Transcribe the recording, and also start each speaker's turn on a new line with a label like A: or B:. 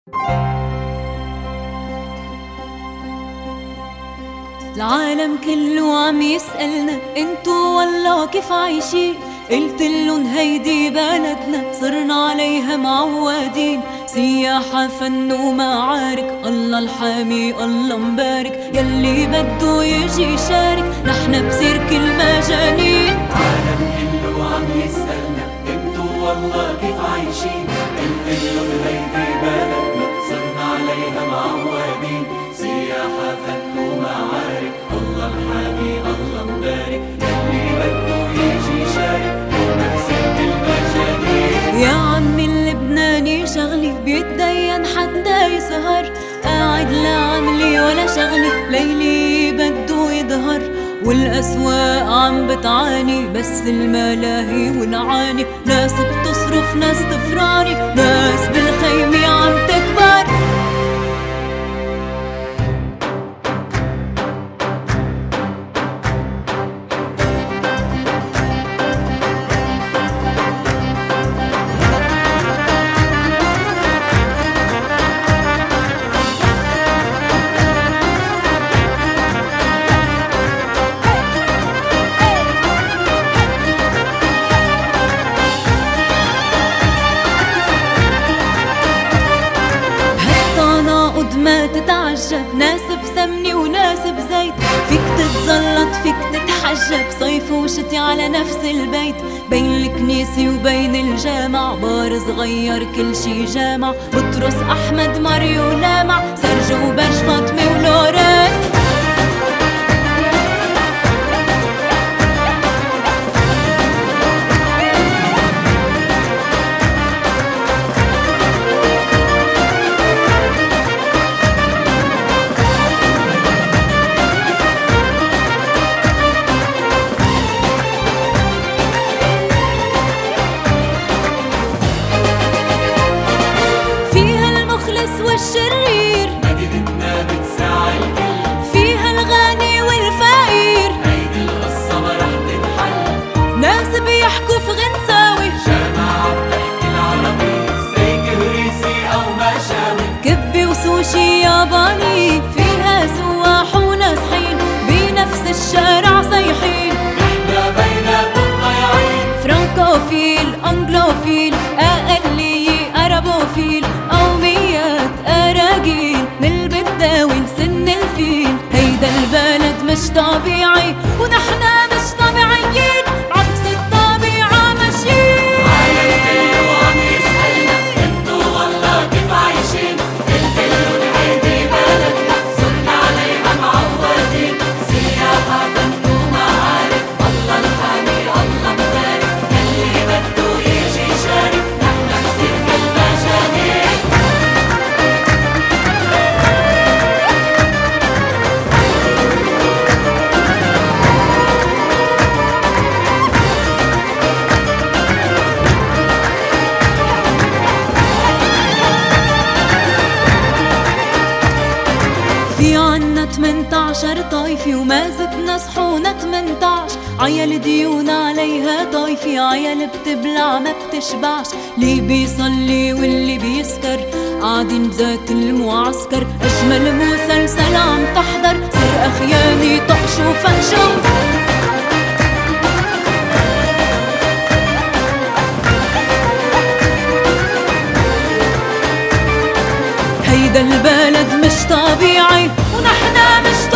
A: العالم كله عم يسألنا انتو والله كيف عايشين؟ قلتلن هيدي بلدنا صرنا عليها معودين، سياحة فن ومعارك، الله الحامي الله مبارك، يلي بدو يجي يشارك نحن بسيرك المجانين.
B: العالم كله عم يسألنا انتو والله كيف عايشين؟ قلتلن هيدي بلدنا صرنا عليها معودين، سياحة فن ومعارك، الله الحامي الله مبارك، يلي بده يجي يشارك نحن بسيرك المجانين.
A: يا عمي اللبناني شغلي بيتدين حتى يسهر، قاعد لا عملي ولا شغلي ليلي بدو يظهر، والأسواق عم بتعاني بس الملاهي ونعاني، ناس بتصرف ناس تفراني، ناس بالخيمة عم تكبر. ما تتعجب ناس بسمني وناس بزيت، فيك تتزلط فيك تتحجب صيف وشتي على نفس البيت، بين الكنيسة وبين الجامع بار صغير كل شي جامع، بطرس أحمد ماريو لامع سرجو وبرج فاطمة ولورين. والشرير
B: مدينتنا بتساعي الكل،
A: فيها الغني والفقير،
B: هيدي القصة ما رح تنحل،
A: ناس بيحكوا في غنساوي،
B: جامعة بتحكي العربي، ستيك هريسي أو مشاوي،
A: كبي وسوشي ياباني، فيها سواح وناسحين بنفس الشارع صيحين،
B: نحنا بيناتهم ضايعين،
A: فرانكوفيل أنجلوفيل أقلية أرابوفيل، قوميات أراجيل من البداوي لسن الفيل، هيدا البلد مش طبيعي ونحنا مش طبيعيين، عكس الطبيعة ماشيين.
B: العالم كله عم يسألنا انتو والله كيف عايشين؟ قلتلن هيدي بلدنا صرنا عليها معودين، سياحة فن ومعارك، الله الحامي الله مبارك، يلي بدو يجي يشارك نحن بسيرك المجانين.
A: في عنا 18 طايفة وما زدنا صحونا 18، عيال ديون عليها طايفة، عيال بتبلع ما بتشبعش، اللي بيصلي واللي بيسكر قاعدين بذات المعسكر، أجمل مسلسل عم تحضر سرقة خيانة طقش وفنشو. هيدا البلد مش طبيعي ونحنا مش